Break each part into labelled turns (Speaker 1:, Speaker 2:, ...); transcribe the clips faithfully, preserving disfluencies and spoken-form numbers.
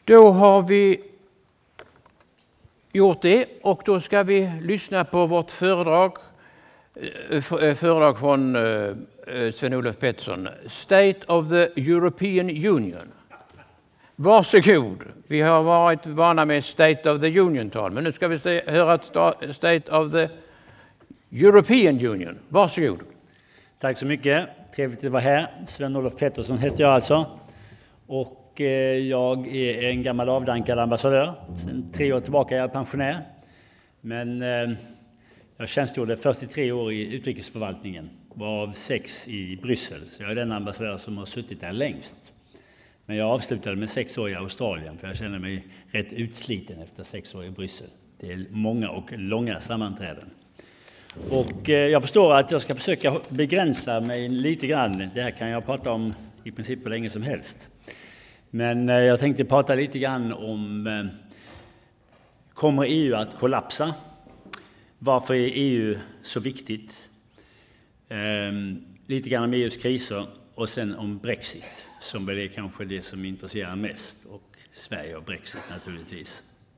Speaker 1: Då har vi gjort det och då ska vi lyssna på vårt föredrag, föredrag från Sven-Olof Pettersson. State of the European Union. Varsågod. Vi har varit vana med State of the Union-tal, men nu ska vi höra State of the European Union. Varsågod.
Speaker 2: Tack så mycket. Trevligt att vara här. Sven-Olof Pettersson heter jag alltså. Och jag är en gammal avdankad ambassadör. Sen tre år tillbaka är jag pensionär. Men jag tjänstgjorde fyrtiotre år i utrikesförvaltningen. Varav sex i Bryssel. Så jag är den ambassadör som har suttit där längst. Men jag avslutade med sex år i Australien. För jag känner mig rätt utsliten efter sex år i Bryssel. Det är många och långa sammanträden. Och jag förstår att jag ska försöka begränsa mig lite grann. Det här kan jag prata om i princip hur länge som helst. Men jag tänkte prata lite grann om, kommer E U att kollapsa? Varför är E U så viktigt? Ehm, lite grann om E U:s kriser och sen om Brexit, som väl är kanske det som intresserar mest, och Sverige och Brexit naturligtvis.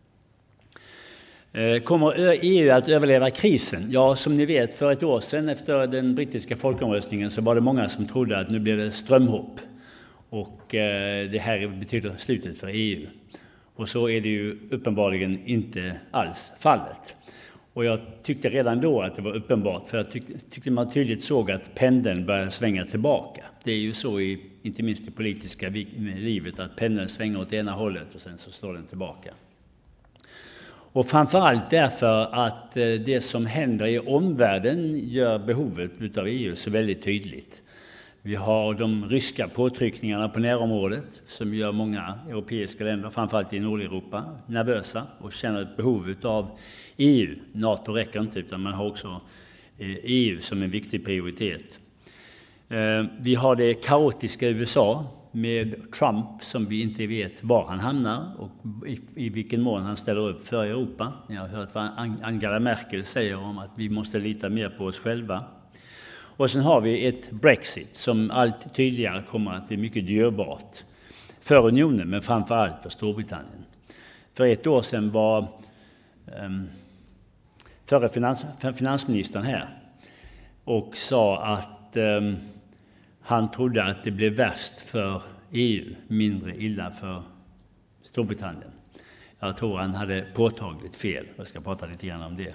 Speaker 2: Kommer E U att överleva krisen? Ja, som ni vet, för ett år sedan efter den brittiska folkomröstningen så var det många som trodde att nu blir det strömhopp. Och det här betyder slutet för E U. Och så är det ju uppenbarligen inte alls fallet. Och jag tyckte redan då att det var uppenbart, för jag tyckte, tyckte man tydligt såg att pendeln började svänga tillbaka. Det är ju så, i, inte minst i politiska livet, att pendeln svänger åt ena hållet och sen så slår den tillbaka. Och framförallt därför att det som händer i omvärlden gör behovet av E U så väldigt tydligt. Vi har de ryska påtryckningarna på närområdet som gör många europeiska länder, framförallt i Nordeuropa, nervösa och känner ett behov av E U. NATO räcker inte, utan man har också E U som en viktig prioritet. Vi har det kaotiska U S A med Trump som vi inte vet var han hamnar och i, i vilken mån han ställer upp för Europa. Jag har hört vad Angela Merkel säger om att vi måste lita mer på oss själva. Och sen har vi ett Brexit som allt tydligare kommer att bli mycket dyrbart för unionen, men framförallt för Storbritannien. För ett år sedan var um, förre finans, finansministern här och sa att um, han trodde att det blev värst för E U, mindre illa för Storbritannien. Jag tror han hade påtagligt fel. Jag ska prata lite grann om det.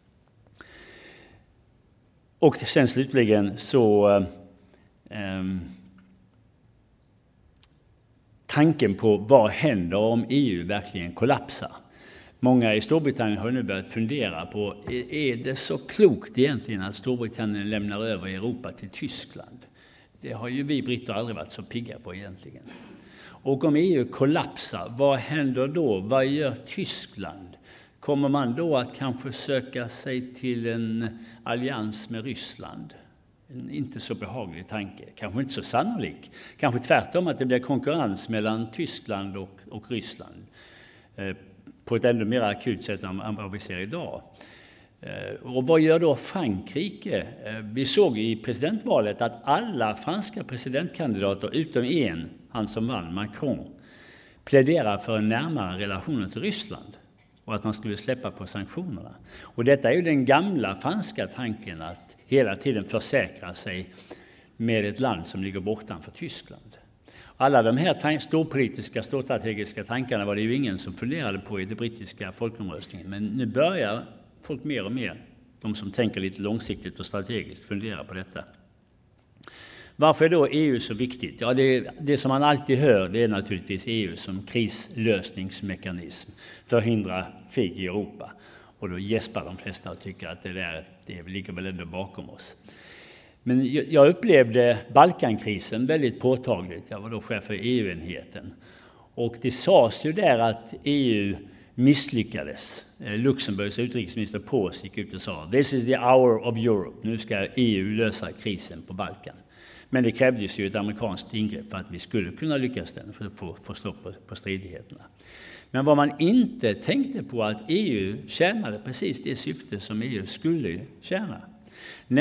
Speaker 2: Och sen slutligen så eh, tanken på vad händer om E U verkligen kollapsar. Många i Storbritannien har nu börjat fundera på, är det så klokt egentligen att Storbritannien lämnar över Europa till Tyskland? Det har ju vi britter aldrig varit så pigga på egentligen. Och om E U kollapsar, vad händer då? Vad gör Tyskland? Kommer man då att kanske söka sig till en allians med Ryssland? En inte så behaglig tanke. Kanske inte så sannolik. Kanske tvärtom att det blir konkurrens mellan Tyskland och, och Ryssland. Eh, på ett ännu mer akut sätt än vad vi ser idag. Och vad gör då Frankrike? Vi såg i presidentvalet att alla franska presidentkandidater utom en, han som vann, Macron, pläderar för en närmare relation till Ryssland och att man skulle släppa på sanktionerna. Och detta är ju den gamla franska tanken att hela tiden försäkra sig med ett land som ligger bortanför Tyskland. Alla de här storpolitiska, storstrategiska tankarna var det ju ingen som funderade på i det brittiska folkomröstningen. Men nu börjar folk mer och mer, de som tänker lite långsiktigt och strategiskt, fundera på detta. Varför är då E U så viktigt? Ja, det, det som man alltid hör, det är naturligtvis E U som krislösningsmekanism, förhindra krig i Europa. Och då gäspar de flesta och tycker att det där, det ligger väl ändå bakom oss. Men jag upplevde Balkankrisen väldigt påtagligt. Jag var då chef för E U-enheten. Och det sades ju där att E U misslyckades. Luxemburgs utrikesminister Pås gick ut och sa "This is the hour of Europe." Nu ska E U lösa krisen på Balkan. Men det krävdes ju ett amerikanskt ingrepp för att vi skulle kunna lyckas den, för att få, få stopp på, på stridigheterna. Men vad man inte tänkte på att E U tjänade precis det syfte som E U skulle tjäna.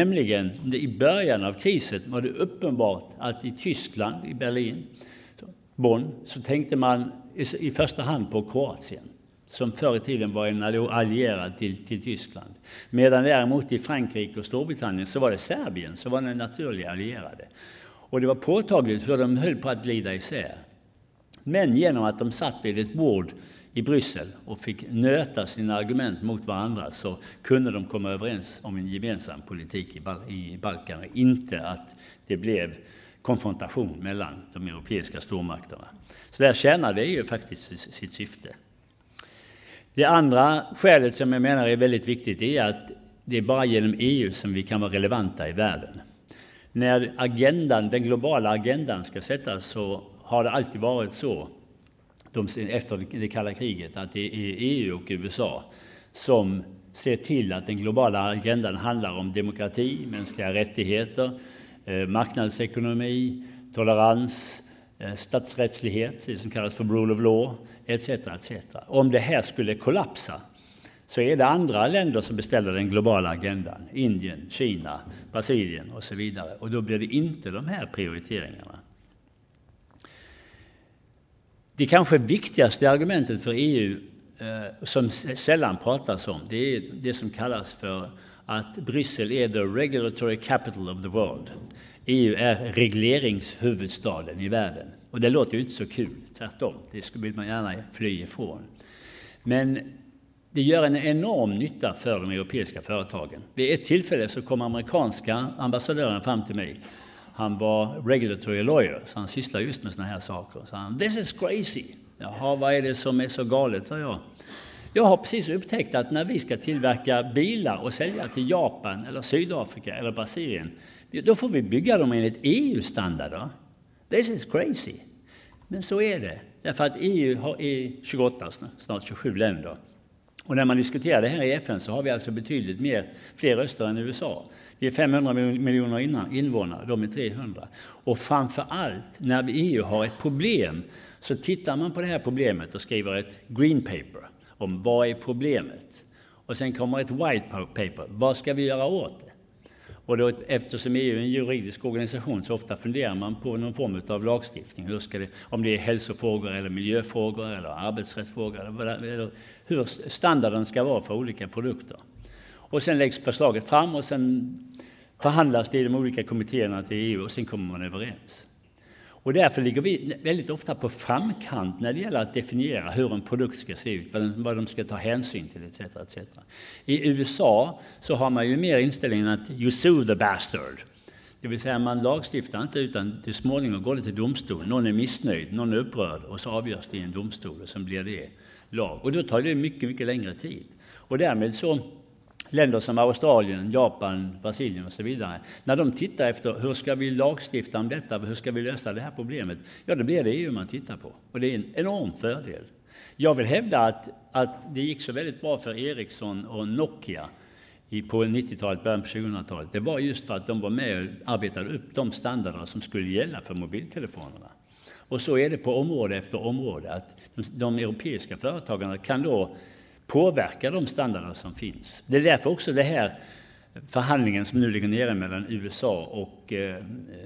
Speaker 2: Nämligen i början av krisen var det uppenbart att i Tyskland, i Berlin, Bonn så tänkte man i första hand på Kroatien, som förr i tiden var en allierad till, till Tyskland. Medan däremot i Frankrike och Storbritannien så var det Serbien som var den naturliga allierade. Och det var påtagligt hur de höll på att glida isär. Men genom att de satt vid ett bord i Bryssel och fick nöta sina argument mot varandra så kunde de komma överens om en gemensam politik i, Bal- i Balkan. Inte att det blev konfrontation mellan de europeiska stormakterna. Så där tjänade det ju faktiskt sitt syfte. Det andra skälet som jag menar är väldigt viktigt är att det är bara genom E U som vi kan vara relevanta i världen. När agendan, den globala agendan ska sättas så har det alltid varit så de, efter det kalla kriget att det är E U och U S A som ser till att den globala agendan handlar om demokrati, mänskliga rättigheter, eh, marknadsekonomi, tolerans, eh, statsrättslighet, det som kallas för rule of law, et cetera et cetera. Om det här skulle kollapsa så är det andra länder som beställer den globala agendan. Indien, Kina, Brasilien och så vidare. Och då blir det inte de här prioriteringarna. Det kanske viktigaste argumentet för E U eh, som sällan pratas om, det är det som kallas för att Bryssel är the regulatory capital of the world. E U är regleringshuvudstaden i världen. Och det låter ju inte så kul, tvärtom. Det skulle man gärna fly ifrån. Men det gör en enorm nytta för de europeiska företagen. Vid ett tillfälle så kom amerikanska ambassadören fram till mig. Han var regulatory lawyer, så han sysslar just med såna här saker. Så han, this is crazy. Jaha, vad är det som är så galet, sa jag. Jag har precis upptäckt att när vi ska tillverka bilar och sälja till Japan eller Sydafrika eller Brasilien, då får vi bygga dem enligt E U-standarder. This is crazy. Men så är det. Därför att E U har är tjugoåtta, snart tjugosju länder. Och när man diskuterar det här i F N så har vi alltså betydligt mer, fler röster än U S A. Vi är femhundra miljoner invånare, de är trehundra. Och framför allt när E U har ett problem så tittar man på det här problemet och skriver ett green paper om vad är problemet. Och sen kommer ett white paper, vad ska vi göra åt det? Och då, eftersom E U är en juridisk organisation så ofta funderar man på någon form av lagstiftning. Hur ska det, om det är hälsofrågor eller miljöfrågor eller arbetsrättsfrågor eller, eller hur standarden ska vara för olika produkter. Och sen läggs förslaget fram och sen förhandlas det i de olika kommittéerna till E U och sen kommer man överens. Och därför ligger vi väldigt ofta på framkant när det gäller att definiera hur en produkt ska se ut, vad de ska ta hänsyn till, et cetera et cetera. I U S A så har man ju mer inställningen att you sue the bastard. Det vill säga man lagstiftar inte utan till småningom går det till domstol. Någon är missnöjd, någon är upprörd och så avgörs det i en domstol och sen blir det lag. Och då tar det mycket, mycket längre tid. Och därmed så länder som Australien, Japan, Brasilien och så vidare, när de tittar efter hur ska vi lagstifta om detta, hur ska vi lösa det här problemet, ja då blir det E U man tittar på. Och det är en enorm fördel. Jag vill hävda att, att det gick så väldigt bra för Ericsson och Nokia i, på nittiotalet, början på tjugohundratalet. Det var just för att de var med och arbetade upp de standarder som skulle gälla för mobiltelefonerna. Och så är det på område efter område att de, de europeiska företagarna kan då påverka de standarder som finns. Det är därför också det här förhandlingen som nu ligger nere mellan U S A och eh,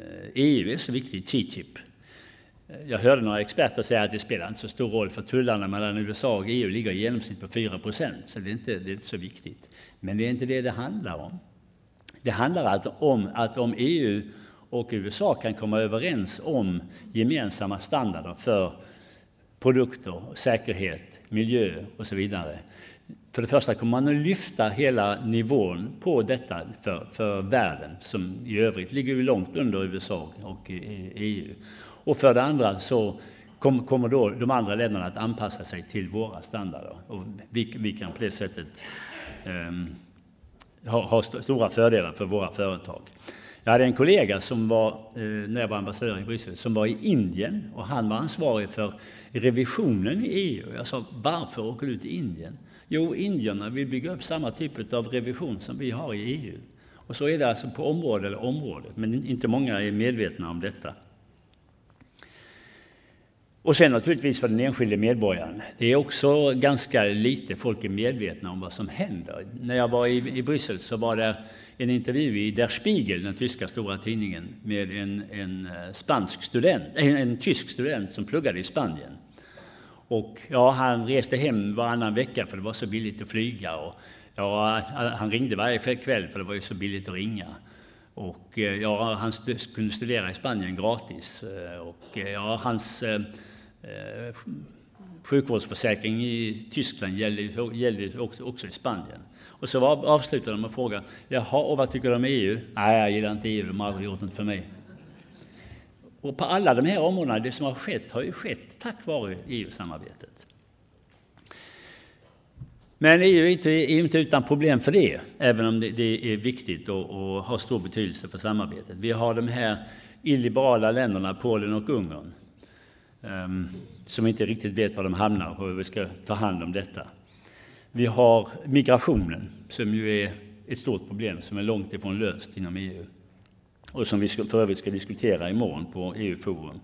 Speaker 2: E U är så viktig, T T I P. Jag hörde några experter säga att det spelar inte så stor roll för tullarna mellan U S A och E U ligger i genomsnitt på fyra procent, så det är, inte, det är inte så viktigt. Men det är inte det det handlar om. Det handlar alltså om att om E U och U S A kan komma överens om gemensamma standarder för produkter, säkerhet, miljö och så vidare. För det första kommer man att lyfta hela nivån på detta för, för världen som i övrigt ligger ju långt under U S A och E U. Och för det andra så kom, kommer då de andra länderna att anpassa sig till våra standarder. Och vi, vi kan på det sättet um, ha, ha st- stora fördelar för våra företag. Jag hade en kollega som var, eh, när jag var ambassadör i Bryssel, som var i Indien och han var ansvarig för revisionen i E U. Jag sa, varför åker du till Indien? Jo, indierna vill bygga upp samma typ av revision som vi har i E U. Och så är det alltså på område eller område, men inte många är medvetna om detta. Och sen naturligtvis för den enskilde medborgaren. Det är också ganska lite folk är medvetna om vad som händer. När jag var i, i Bryssel så var det en intervju i Der Spiegel, den tyska stora tidningen, med en, en spansk student, en, en tysk student som pluggade i Spanien. Och ja, han reste hem varannan vecka för det var så billigt att flyga. Och ja, han ringde varje kväll för det var ju så billigt att ringa. Och ja, han kunde studera i Spanien gratis. Och ja, hans eh, sjukvårdsförsäkring i Tyskland gällde, gällde också, också i Spanien. Och så var, avslutade de med frågan, jaha, och vad tycker du om E U? Nej, jag gillar inte E U, de har aldrig gjort något för mig. Och på alla de här områdena, det som har skett har ju skett tack vare E U-samarbetet. Men E U är inte, är inte utan problem för det, även om det, det är viktigt och, och har stor betydelse för samarbetet. Vi har de här illiberala länderna, Polen och Ungern, um, som inte riktigt vet var de hamnar och hur vi ska ta hand om detta. Vi har migrationen, som ju är ett stort problem som är långt ifrån löst inom E U. Och som vi ska, för övrigt ska diskutera imorgon på E U-forum.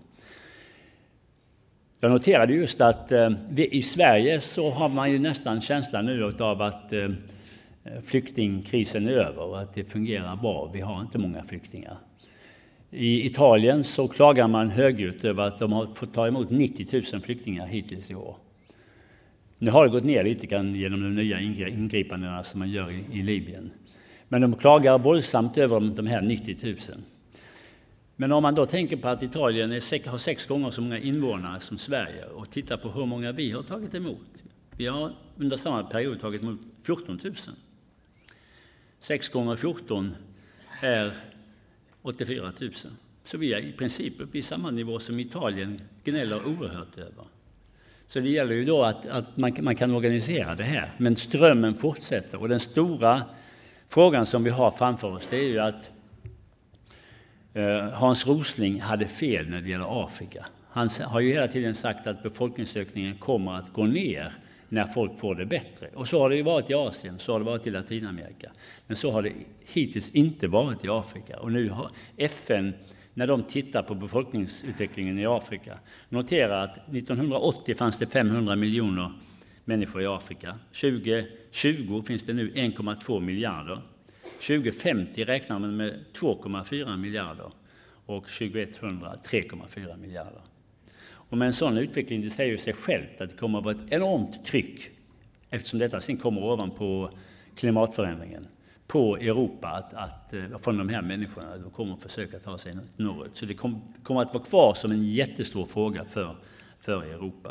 Speaker 2: Jag noterade just att eh, vi, i Sverige så har man ju nästan känslan nu av att eh, flyktingkrisen är över och att det fungerar bra. Vi har inte många flyktingar. I Italien så klagar man högljutt över att de har fått ta emot nittio tusen flyktingar hittills i år. Nu har det gått ner lite grann genom de nya ingripandena som man gör i, i Libyen. Men de klagar våldsamt över de här nittio tusen. Men om man då tänker på att Italien är, har sex gånger så många invånare som Sverige och tittar på hur många vi har tagit emot. Vi har under samma period tagit emot fjorton tusen. sex gånger fjorton är åttiofyra tusen. Så vi är i princip uppe i samma nivå som Italien gnäller oerhört över. Så det gäller ju då att, att man, man kan organisera det här. Men strömmen fortsätter och den stora frågan som vi har framför oss, det är ju att eh, Hans Rosling hade fel när det gäller Afrika. Han har ju hela tiden sagt att befolkningsökningen kommer att gå ner när folk får det bättre. Och så har det ju varit i Asien, så har det varit i Latinamerika. Men så har det hittills inte varit i Afrika. Och nu har F N, när de tittar på befolkningsutvecklingen i Afrika, noterar att nittonhundraåttio fanns det femhundra miljoner människor i Afrika. tjugo tjugo finns det nu en komma två miljarder. tjugo femtio räknar man med två komma fyra miljarder. Och tjugohundra tre komma fyra miljarder. Och med en sån utveckling, det säger sig självt att det kommer att vara ett enormt tryck, eftersom detta sen kommer ovanpå klimatförändringen, på Europa att, att från de här människorna de kommer att försöka ta sig norrut. Så det kom, kommer att vara kvar som en jättestor fråga för, för Europa.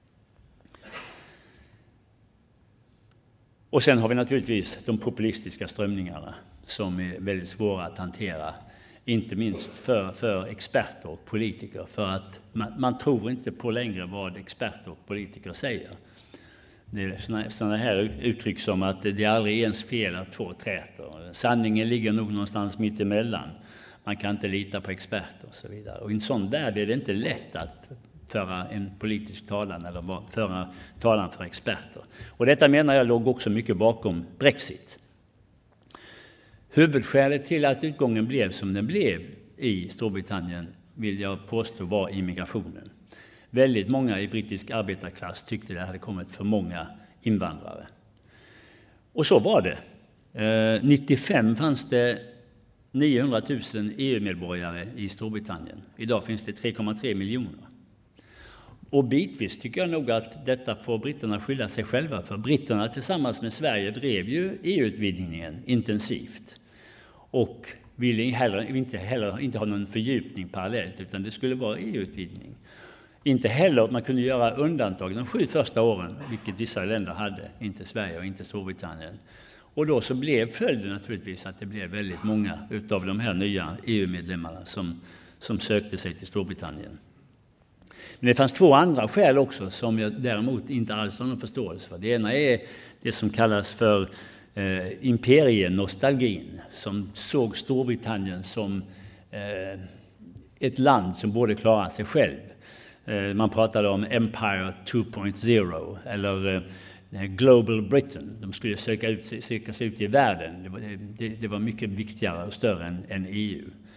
Speaker 2: Och sen har vi naturligtvis de populistiska strömningarna som är väldigt svåra att hantera. Inte minst för, för experter och politiker. För att man, man tror inte på längre vad experter och politiker säger. Det är såna, såna här uttryck som att det är aldrig ens fel att två träter. Sanningen ligger nog någonstans mitt emellan. Man kan inte lita på experter och så vidare. Och i en sån värld är det inte lätt att föra en politisk talan eller föra talan för experter. Och detta menar jag låg också mycket bakom Brexit. Huvudskälet till att utgången blev som den blev i Storbritannien vill jag påstå var immigrationen. Väldigt många i brittisk arbetarklass tyckte det hade kommit för många invandrare. Och så var det. Eh, nittiofem fanns det niohundratusen E U-medborgare i Storbritannien. Idag finns det tre komma tre miljoner. Och bitvis tycker jag nog att detta får britterna skylla sig själva för. Britterna tillsammans med Sverige drev ju E U-utvidgningen intensivt. Och ville heller, inte, heller, inte ha någon fördjupning parallellt, utan det skulle vara E U-utvidgning. Inte heller man kunde göra undantag de sju första åren, vilket vissa länder hade, inte Sverige och inte Storbritannien. Och då så blev följden naturligtvis att det blev väldigt många utav de här nya E U-medlemmarna som, som sökte sig till Storbritannien. Men det fanns två andra skäl också som jag däremot inte alls har någon förståelse för. Det ena är det som kallas för eh, imperienostalgin, som såg Storbritannien som eh, ett land som borde klara sig själv. Eh, man pratade om Empire två punkt noll eller eh, Global Britain. De skulle söka, ut, söka sig ut i världen. Det var, det, det var mycket viktigare och större än, än E U.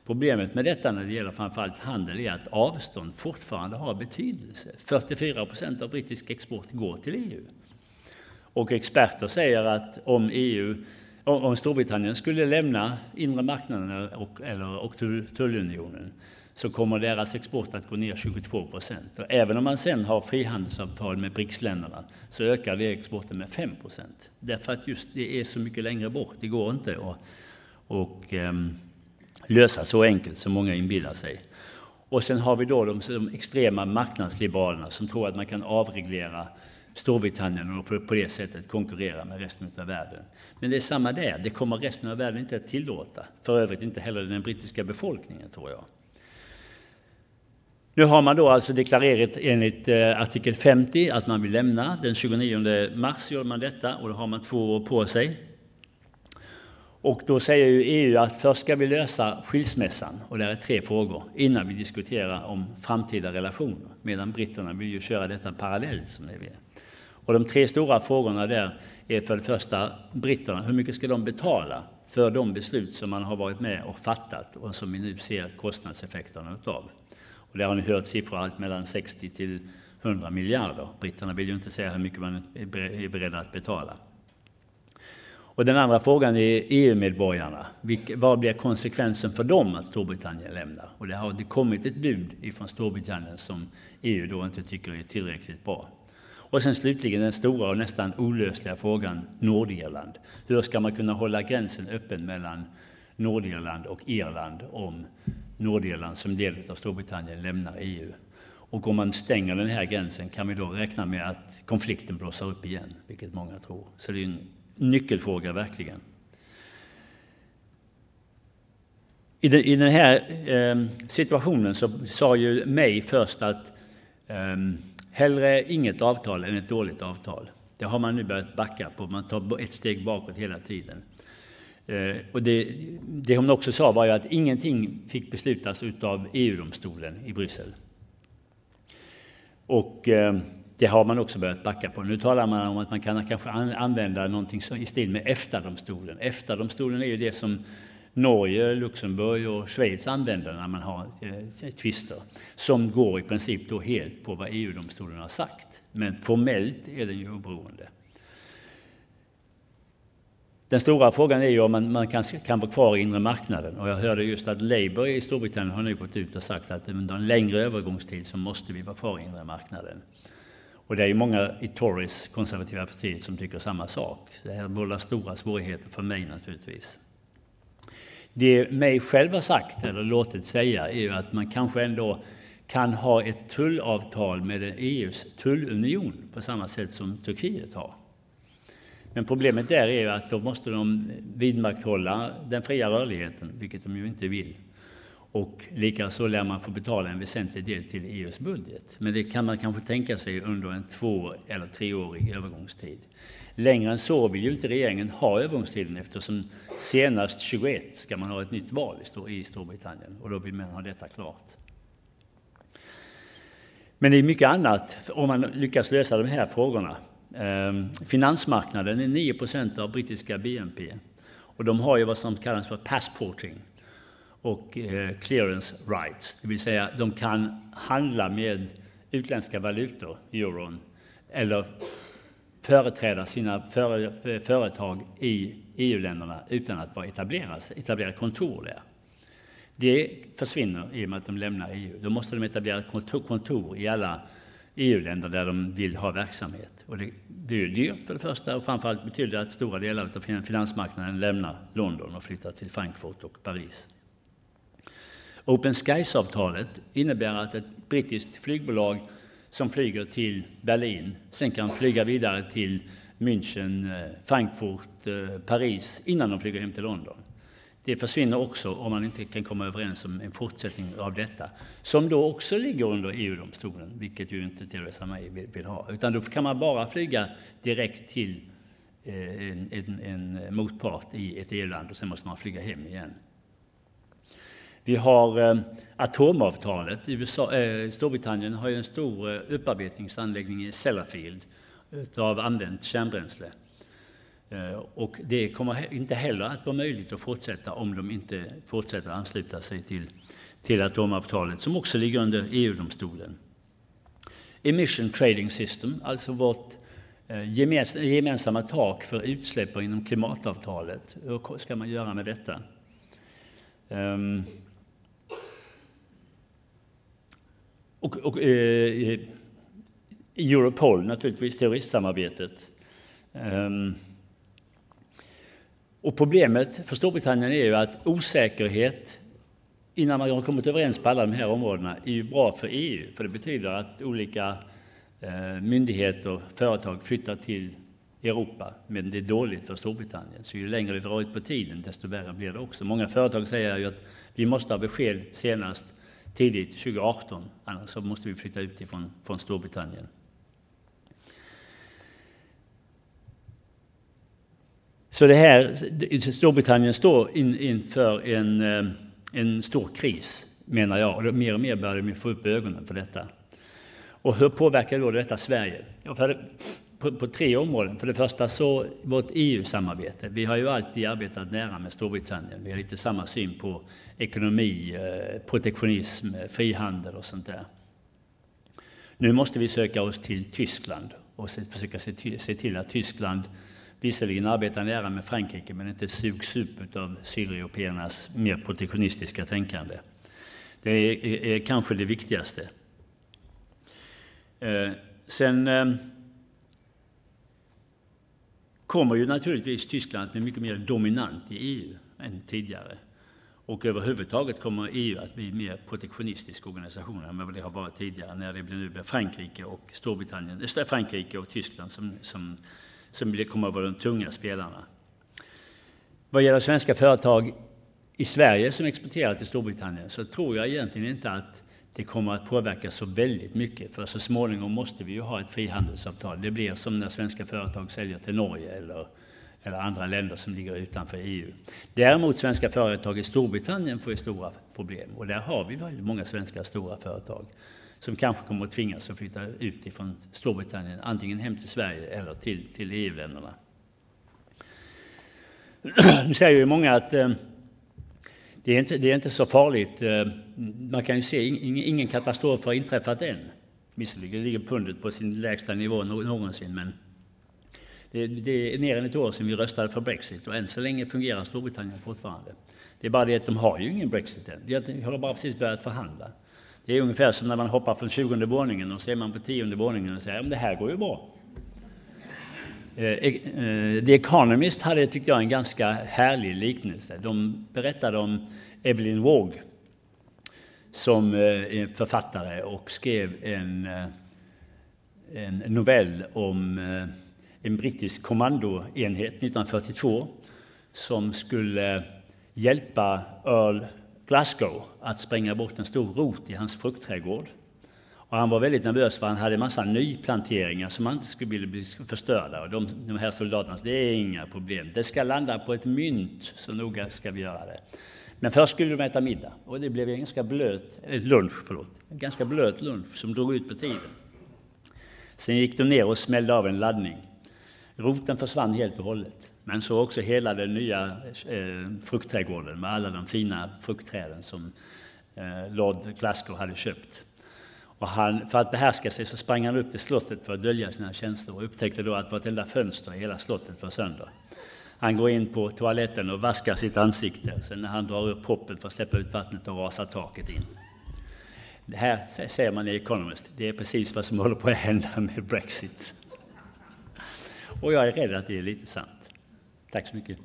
Speaker 2: Problemet med detta när det gäller framförallt handel är att avstånd fortfarande har betydelse. fyrtiofyra procent av brittisk export går till E U. Och experter säger att om E U, om Storbritannien skulle lämna inre marknaden och, eller och tullunionen, så kommer deras export att gå ner tjugotvå procent. Och även om man sen har frihandelsavtal med B R I C S-länderna så ökar det exporten med fem procent. Därför att just det är så mycket längre bort. Det går inte att och, um, lösa så enkelt som många inbillar sig. Och sen har vi då de, de extrema marknadsliberalerna som tror att man kan avreglera Storbritannien och på, på det sättet konkurrera med resten av världen. Men det är samma där. Det kommer resten av världen inte att tillåta. För övrigt inte heller den brittiska befolkningen, tror jag. Nu har man då alltså deklarerat enligt eh, artikel femtio att man vill lämna. Den tjugonionde mars gör man detta och då har man två år på sig. Och då säger ju E U att först ska vi lösa skilsmässan, och det är tre frågor, innan vi diskuterar om framtida relationer. Medan britterna vill ju köra detta parallellt som ni vet. Och de tre stora frågorna där är för det första britterna. Hur mycket ska de betala för de beslut som man har varit med och fattat och som vi nu ser kostnadseffekterna utav? Och där har ni hört siffror allt mellan sextio till hundra miljarder. Britterna vill ju inte säga hur mycket man är beredda att betala. Och den andra frågan är E U-medborgarna. Vad blir konsekvensen för dem att Storbritannien lämnar? Och det har det kommit ett bud från Storbritannien som E U då inte tycker är tillräckligt bra. Och sen slutligen den stora och nästan olösliga frågan Nordirland. Hur ska man kunna hålla gränsen öppen mellan Nordirland och Irland om Nordirland som del av Storbritannien lämnar E U? Och om man stänger den här gränsen kan vi då räkna med att konflikten blossar upp igen, vilket många tror. Så det är en nyckelfråga verkligen. I den, i den här eh, situationen så sa ju May först att eh, hellre inget avtal än ett dåligt avtal. Det har man nu börjat backa på. Man tar ett steg bakåt hela tiden. Eh, och det, det hon också sa var ju att ingenting fick beslutas av E U-domstolen i Bryssel. Och eh, det har man också börjat backa på. Nu talar man om att man kan kanske använda någonting i stil med EFTA-domstolen. EFTA-domstolen är ju det som Norge, Luxemburg och Schweiz använder när man har eh, tvister. Som går i princip då helt på vad E U-domstolen har sagt. Men formellt är den ju oberoende. Den stora frågan är ju om man, man kan, kan vara kvar i inre marknaden. Och jag hörde just att Labour i Storbritannien har nu gått ut och sagt att under en längre övergångstid så måste vi vara kvar i inre marknaden. Och det är ju många i Tories, konservativa partiet, som tycker samma sak. Det här vållar stora svårigheter för mig naturligtvis. Det May själv har sagt, eller låtit säga, är ju att man kanske ändå kan ha ett tullavtal med E U:s tullunion på samma sätt som Turkiet har. Men problemet där är ju att då måste de vidmakthålla den fria rörligheten, vilket de ju inte vill. Och likaså lär man få betala en väsentlig del till E U:s budget. Men det kan man kanske tänka sig under en två- eller treårig övergångstid. Längre än så vill ju inte regeringen ha övergångstiden, eftersom senast tjugoett ska man ha ett nytt val i Storbritannien. Och då vill man ha detta klart. Men det är mycket annat om man lyckas lösa de här frågorna. Finansmarknaden är nio procent av brittiska B N P. Och de har ju vad som kallas för passporting och clearance rights. Det vill säga de kan handla med utländska valutor, euron, eller företräda sina företag i E U-länderna utan att vara etableras, etablera kontor där. Det försvinner i och med att de lämnar E U. Då måste de etablera kontor, kontor i alla E U-länder där de vill ha verksamhet. Och det, det är dyrt för det första, och framförallt betyder det att stora delar av finansmarknaden lämnar London och flyttar till Frankfurt och Paris. Open Skies-avtalet innebär att ett brittiskt flygbolag som flyger till Berlin sen kan flyga vidare till München, Frankfurt, Paris innan de flyger hem till London. Det försvinner också om man inte kan komma överens om en fortsättning av detta, som då också ligger under E U-domstolen, vilket ju inte Theresa May vill, vill ha. Utan då kan man bara flyga direkt till en, en, en motpart i ett E U-land och sen måste man flyga hem igen. Vi har eh, atomavtalet. I U S A, eh, Storbritannien har ju en stor eh, upparbetningsanläggning i Sellafield av använt kärnbränsle. Och det kommer inte heller att vara möjligt att fortsätta om de inte fortsätter att ansluta sig till, till atomavtalet som också ligger under E U-domstolen. Emission Trading System, alltså vårt gemensamma tak för utsläpp inom klimatavtalet. Hur ska man göra med detta? Um, och och eh, Europol, naturligtvis terroristsamarbetet. Um, och problemet för Storbritannien är ju att osäkerhet innan man har kommit överens på alla de här områdena är ju bra för E U. För det betyder att olika eh, myndigheter och företag flyttar till Europa. Men det är dåligt för Storbritannien. Så ju längre det drar ut på tiden, desto värre blir det också. Många företag säger ju att vi måste ha besked senast tidigt tjugo arton. Annars så måste vi flytta ut ifrån, från Storbritannien. Så det här, Storbritannien står in, inför en, en stor kris, menar jag. Och mer och mer börjar de få upp ögonen för detta. Och hur påverkar då detta Sverige? Ja, för, på, på tre områden. För det första så vårt E U-samarbete. Vi har ju alltid arbetat nära med Storbritannien. Vi har lite samma syn på ekonomi, protektionism, frihandel och sånt där. Nu måste vi söka oss till Tyskland och se, försöka se till, se till att Tyskland visserligen arbetar nära med Frankrike men inte sugs upp av sydeuropeernas mer protektionistiska tänkande. Det är, är, är kanske det viktigaste. Eh, sen eh, kommer ju naturligtvis Tyskland att bli mycket mer dominant i E U än tidigare. Och överhuvudtaget kommer E U att bli mer protektionistisk organisation än vad det har varit tidigare när det blir nu blir Frankrike och Storbritannien, det är Frankrike och Tyskland som, som som det kommer att vara de tunga spelarna. Vad gäller svenska företag i Sverige som exporterar till Storbritannien så tror jag egentligen inte att det kommer att påverka så väldigt mycket. För så småningom måste vi ju ha ett frihandelsavtal. Det blir som när svenska företag säljer till Norge eller, eller andra länder som ligger utanför E U. Däremot svenska företag i Storbritannien får ju stora problem. Och där har vi väldigt många svenska stora företag som kanske kommer att tvingas att flytta ut ifrån Storbritannien, antingen hem till Sverige eller till, till E U-länderna. Nu säger ju många att eh, det, är inte, det är inte så farligt. Eh, man kan ju se ingen, ingen katastrof har inträffat än. Visserligen ligger pundet på sin lägsta nivå någonsin, men det, det är mer än ett år sedan vi röstade för Brexit och än så länge fungerar Storbritannien fortfarande. Det är bara det att de har ju ingen Brexit än. De har bara precis börjat förhandla. Det är ungefär som när man hoppar från tjugonde våningen och ser man på tionde våningen och säger att det här går ju bra. The Economist hade, tyckte jag, en ganska härlig liknelse. De berättade om Evelyn Waugh som är författare och skrev en, en novell om en brittisk kommandoenhet nittonhundrafyrtiotvå som skulle hjälpa Earl Glasgow att spränga bort en stor rot i hans fruktträdgård. Och han var väldigt nervös för han hade en massa nyplanteringar som han inte skulle bli förstörda. Och de, de här soldaterna, det är inga problem. Det ska landa på ett mynt, så noga ska vi göra det. Men först skulle de äta middag. Och det blev en ganska blöt, eh, lunch, förlåt. En ganska blöt lunch som drog ut på tiden. Sen gick de ner och smällde av en laddning. Roten försvann helt och hållet. Men så också hela den nya eh, fruktträdgården med alla de fina fruktträden som eh, Lord Glasgow hade köpt. Och han, för att behärska sig så sprang han upp till slottet för att dölja sina känslor och upptäckte då att vartenda fönster i hela slottet var sönder. Han går in på toaletten och vaskar sitt ansikte. Sen när han drar upp proppen för att släppa ut vattnet och rasar taket in. Det här säger man i Economist. Det är precis vad som håller på att hända med Brexit. Och jag är rädd att det är lite sant. Tack så mycket.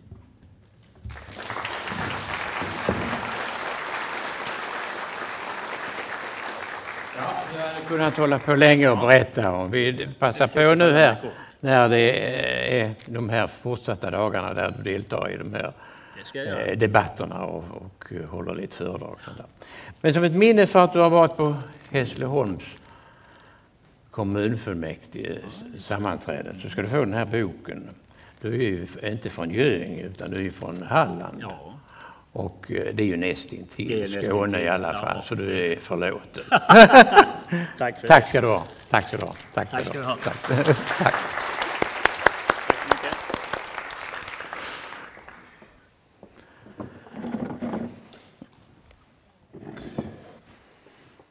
Speaker 1: Ja, jag hade kunnat hålla på länge och berätta om. Vi passar på nu här när det är de här fortsatta dagarna där du deltar i de här debatterna och, och håller lite föredrag. Men som ett minne för att du har varit på Hässleholms kommunfullmäktige sammanträden så ska du få den här boken. Du är ju inte från Göinge utan du är från Halland. Ja. Och det är ju nästintill Skåne i alla fall, ja. Så du är förlåten. Tack, för Tack ska du ha. Tack ska du ha. Tack ska du ha. Tack. Tack.